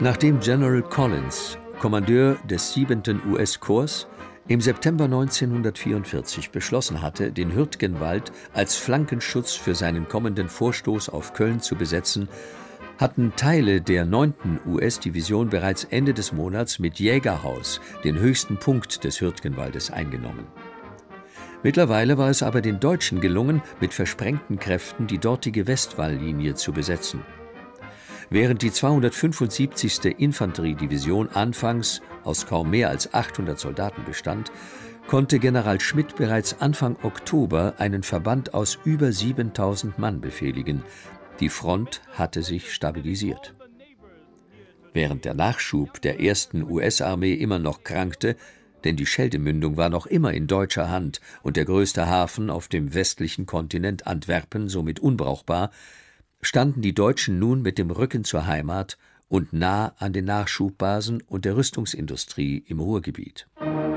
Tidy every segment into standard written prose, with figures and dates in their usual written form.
Nachdem General Collins, Kommandeur des 7. US-Korps, im September 1944 beschlossen hatte, den Hürtgenwald als Flankenschutz für seinen kommenden Vorstoß auf Köln zu besetzen, hatten Teile der 9. US-Division bereits Ende des Monats mit Jägerhaus den höchsten Punkt des Hürtgenwaldes eingenommen. Mittlerweile war es aber den Deutschen gelungen, mit versprengten Kräften die dortige Westwalllinie zu besetzen. Während die 275. Infanteriedivision anfangs aus kaum mehr als 800 Soldaten bestand, konnte General Schmidt bereits Anfang Oktober einen Verband aus über 7000 Mann befehligen. Die Front hatte sich stabilisiert. Während der Nachschub der 1. US-Armee immer noch krankte, denn die Scheldemündung war noch immer in deutscher Hand und der größte Hafen auf dem westlichen Kontinent, Antwerpen, somit unbrauchbar, standen die Deutschen nun mit dem Rücken zur Heimat und nah an den Nachschubbasen und der Rüstungsindustrie im Ruhrgebiet.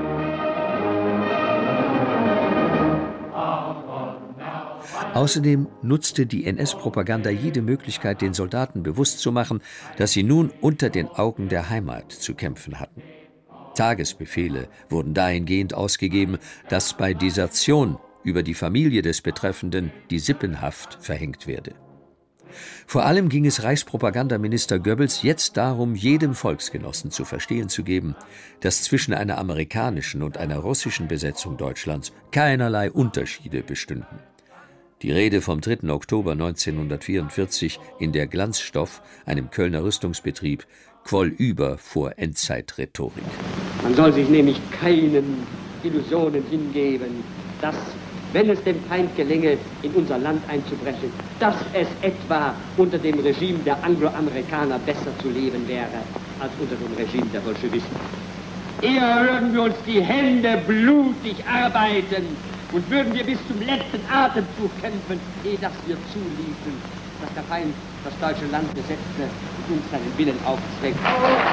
Außerdem nutzte die NS-Propaganda jede Möglichkeit, den Soldaten bewusst zu machen, dass sie nun unter den Augen der Heimat zu kämpfen hatten. Tagesbefehle wurden dahingehend ausgegeben, dass bei Desertion über die Familie des Betreffenden die Sippenhaft verhängt werde. Vor allem ging es Reichspropagandaminister Goebbels jetzt darum, jedem Volksgenossen zu verstehen zu geben, dass zwischen einer amerikanischen und einer russischen Besetzung Deutschlands keinerlei Unterschiede bestünden. Die Rede vom 3. Oktober 1944 in der Glanzstoff, einem Kölner Rüstungsbetrieb, quoll über vor Endzeitrhetorik. Man soll sich nämlich keinen Illusionen hingeben, dass, wenn es dem Feind gelänge, in unser Land einzubrechen, dass es etwa unter dem Regime der Angloamerikaner besser zu leben wäre, als unter dem Regime der Bolschewisten. Eher würden wir uns die Hände blutig arbeiten und würden wir bis zum letzten Atemzug kämpfen, ehe dass wir zuließen, dass der Feind das deutsche Land besetzte und uns seinen Willen aufzwängt.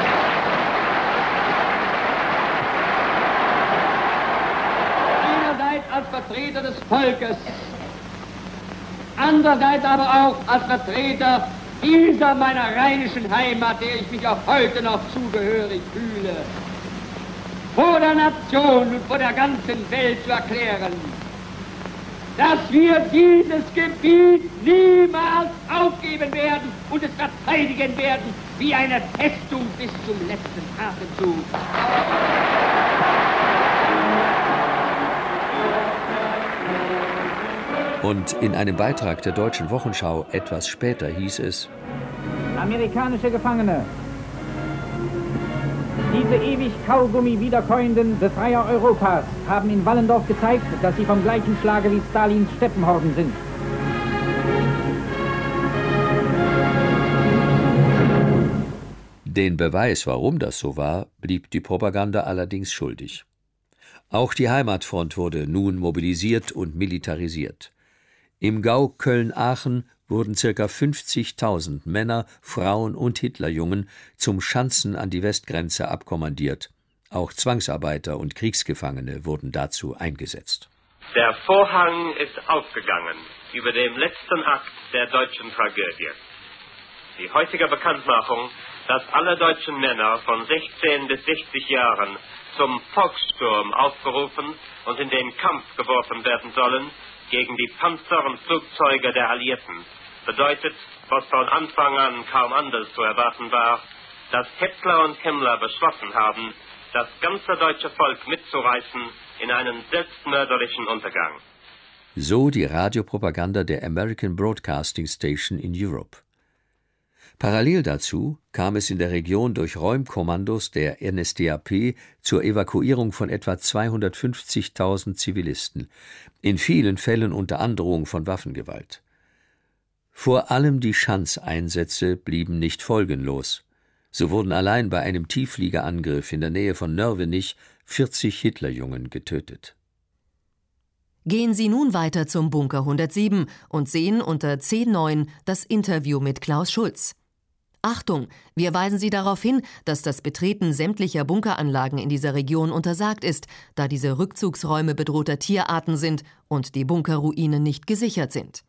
Einerseits als Vertreter des Volkes, andererseits aber auch als Vertreter dieser meiner rheinischen Heimat, der ich mich auch heute noch zugehörig fühle, vor der Nation und vor der ganzen Welt zu erklären, dass wir dieses Gebiet niemals aufgeben werden und es verteidigen werden wie eine Festung bis zum letzten Atemzug. Und in einem Beitrag der Deutschen Wochenschau etwas später hieß es: Amerikanische Gefangene, diese ewig Kaugummi wiederkäuenden Befreier Europas haben in Wallendorf gezeigt, dass sie vom gleichen Schlage wie Stalins Steppenhorden sind. Den Beweis, warum das so war, blieb die Propaganda allerdings schuldig. Auch die Heimatfront wurde nun mobilisiert und militarisiert. Im Gau Köln-Aachen wurden ca. 50.000 Männer, Frauen und Hitlerjungen zum Schanzen an die Westgrenze abkommandiert. Auch Zwangsarbeiter und Kriegsgefangene wurden dazu eingesetzt. Der Vorhang ist aufgegangen über dem letzten Akt der deutschen Tragödie. Die heutige Bekanntmachung, dass alle deutschen Männer von 16 bis 60 Jahren zum Volkssturm aufgerufen und in den Kampf geworfen werden sollen gegen die Panzer und Flugzeuge der Alliierten, bedeutet, was von Anfang an kaum anders zu erwarten war, dass Hitler und Himmler beschlossen haben, das ganze deutsche Volk mitzureißen in einen selbstmörderlichen Untergang. So die Radiopropaganda der American Broadcasting Station in Europe. Parallel dazu kam es in der Region durch Räumkommandos der NSDAP zur Evakuierung von etwa 250.000 Zivilisten, in vielen Fällen unter Androhung von Waffengewalt. Vor allem die Schanzeinsätze blieben nicht folgenlos. So wurden allein bei einem Tieffliegerangriff in der Nähe von Nörvenich 40 Hitlerjungen getötet. Gehen Sie nun weiter zum Bunker 107 und sehen unter 10.9 das Interview mit Klaus Schulz. Achtung, wir weisen Sie darauf hin, dass das Betreten sämtlicher Bunkeranlagen in dieser Region untersagt ist, da diese Rückzugsräume bedrohter Tierarten sind und die Bunkerruinen nicht gesichert sind.